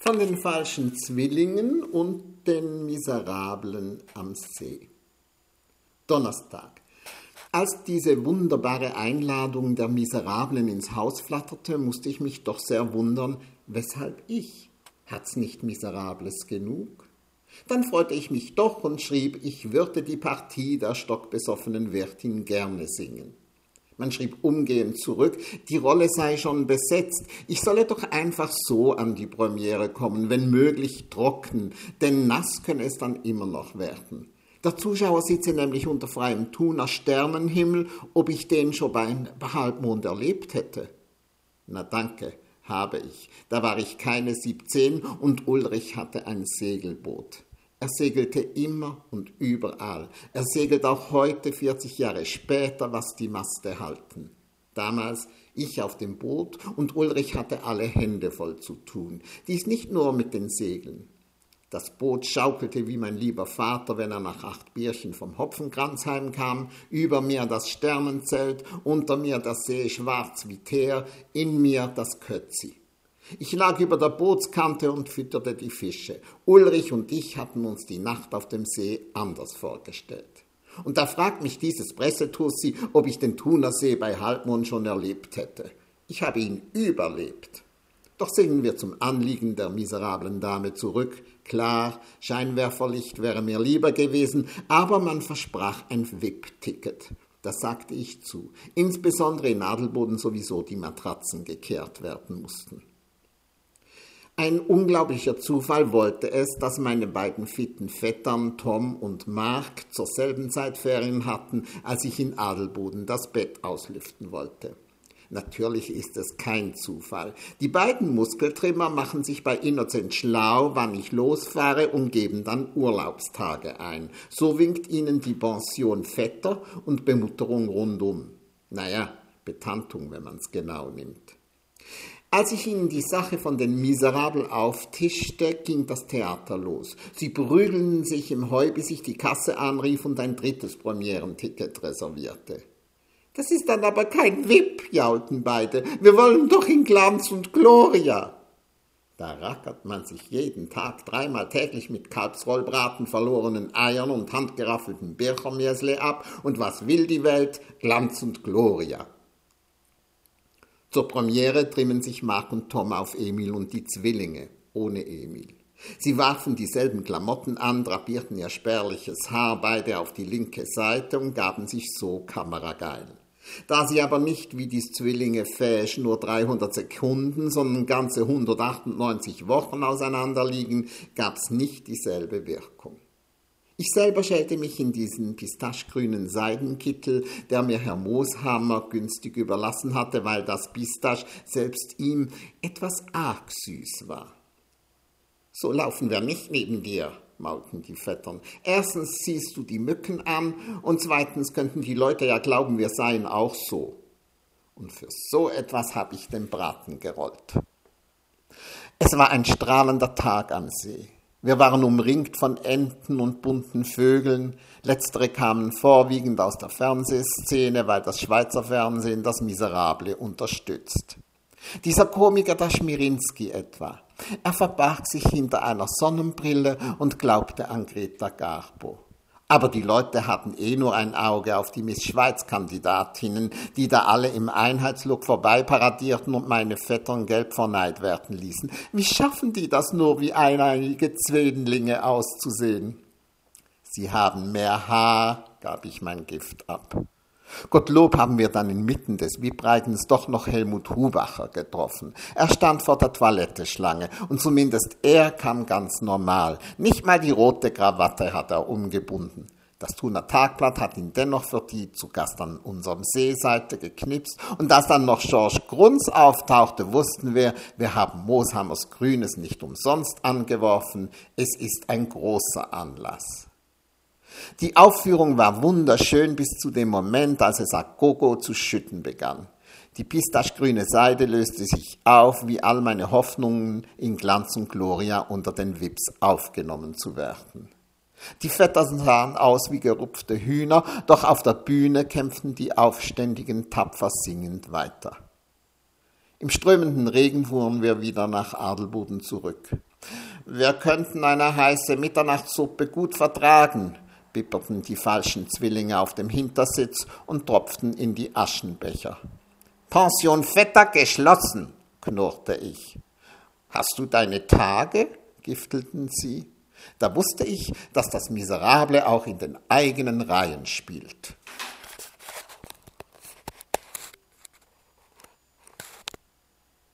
Von den falschen Zwillingen und den Miserablen am See. Donnerstag. Als diese wunderbare Einladung der Miserablen ins Haus flatterte, musste ich mich doch sehr wundern, weshalb ich? Hat's nicht Miserables genug? Dann freute ich mich doch und schrieb, ich würde die Partie der stockbesoffenen Wirtin gerne singen. Man schrieb umgehend zurück, die Rolle sei schon besetzt. Ich solle doch einfach so an die Premiere kommen, wenn möglich trocken, denn nass könne es dann immer noch werden. Der Zuschauer sitze nämlich unter freiem Thuner Sternenhimmel, ob ich den schon bei Halbmond erlebt hätte. Na danke, habe ich. Da war ich keine 17 und Ulrich hatte ein Segelboot. Er segelte immer und überall. Er segelt auch heute, 40 Jahre später, was die Maste halten. Damals ich auf dem Boot und Ulrich hatte alle Hände voll zu tun. Dies nicht nur mit den Segeln. Das Boot schaukelte wie mein lieber Vater, wenn er nach 8 Bierchen vom Hopfenkranz heimkam, über mir das Sternenzelt, unter mir der See schwarz wie Teer, in mir das Kötzi. Ich lag über der Bootskante und fütterte die Fische. Ulrich und ich hatten uns die Nacht auf dem See anders vorgestellt. Und da fragt mich dieses Pressetussi, ob ich den Thunersee bei Halbmond schon erlebt hätte. Ich habe ihn überlebt. Doch sehen wir zum Anliegen der miserablen Dame zurück. Klar, Scheinwerferlicht wäre mir lieber gewesen, aber man versprach ein VIP-Ticket. Das sagte ich zu. Insbesondere in Adelboden sowieso die Matratzen gekehrt werden mussten. Ein unglaublicher Zufall wollte es, dass meine beiden fitten Vettern Tom und Mark zur selben Zeit Ferien hatten, als ich in Adelboden das Bett auslüften wollte. Natürlich ist es kein Zufall. Die beiden Muskeltrimmer machen sich bei Innocent schlau, wann ich losfahre und geben dann Urlaubstage ein. So winkt ihnen die Pension Vetter und Bemutterung rundum. Naja, Betantung, wenn man's genau nimmt. Als ich ihnen die Sache von den Miserabel auftischte, ging das Theater los. Sie prügelten sich im Heu, bis ich die Kasse anrief und ein 3. Premierenticket reservierte. »Das ist dann aber kein VIP«, jaulten beide. »Wir wollen doch in Glanz und Gloria.« Da rackert man sich jeden Tag 3-mal täglich mit Kalbsrollbraten, verlorenen Eiern und handgeraffelten Birchermiesle ab. Und was will die Welt? Glanz und Gloria. Zur Premiere trimmen sich Mark und Tom auf Emil und die Zwillinge, ohne Emil. Sie warfen dieselben Klamotten an, drapierten ihr spärliches Haar beide auf die linke Seite und gaben sich so kamerageil. Da sie aber nicht wie die Zwillinge fesch nur 300 Sekunden, sondern ganze 198 Wochen auseinanderliegen, gab's nicht dieselbe Wirkung. Ich selber schälte mich in diesen pistaschgrünen Seidenkittel, der mir Herr Mooshammer günstig überlassen hatte, weil das Pistasch selbst ihm etwas arg süß war. »So laufen wir nicht neben dir«, maulten die Vettern. »Erstens ziehst du die Mücken an und zweitens könnten die Leute ja glauben, wir seien auch so.« Und für so etwas habe ich den Braten gerollt. Es war ein strahlender Tag am See. Wir waren umringt von Enten und bunten Vögeln. Letztere kamen vorwiegend aus der Fernsehszene, weil das Schweizer Fernsehen das Miserable unterstützt. Dieser Komiker, der Schmirinski etwa, er verbarg sich hinter einer Sonnenbrille und glaubte an Greta Garbo. Aber die Leute hatten nur ein Auge auf die Miss-Schweiz-Kandidatinnen, die da alle im Einheitslook vorbeiparadierten und meine Vettern gelb vor Neid werden ließen. Wie schaffen die das nur, wie eineinige Zwillinge auszusehen? Sie haben mehr Haar, gab ich mein Gift ab. Gottlob haben wir dann inmitten des VIP-Reitens doch noch Helmut Hubacher getroffen. Er stand vor der Toiletteschlange und zumindest er kam ganz normal. Nicht mal die rote Krawatte hat er umgebunden. Das Thuner Tagblatt hat ihn dennoch für die zu Gast an unserem Seeseite geknipst und als dann noch George Grunz auftauchte, wussten wir haben Mooshammers Grünes nicht umsonst angeworfen. Es ist ein großer Anlass. Die Aufführung war wunderschön bis zu dem Moment, als es Agogo zu schütten begann. Die pistaschgrüne Seide löste sich auf, wie all meine Hoffnungen, in Glanz und Gloria unter den Vips aufgenommen zu werden. Die Vetter sahen aus wie gerupfte Hühner, doch auf der Bühne kämpften die Aufständigen tapfer singend weiter. Im strömenden Regen fuhren wir wieder nach Adelboden zurück. »Wir könnten eine heiße Mitternachtssuppe gut vertragen«, bibberten die falschen Zwillinge auf dem Hintersitz und tropften in die Aschenbecher. »Pension Vetter geschlossen«, knurrte ich. »Hast du deine Tage?«, giftelten sie. Da wusste ich, dass das Miserable auch in den eigenen Reihen spielt.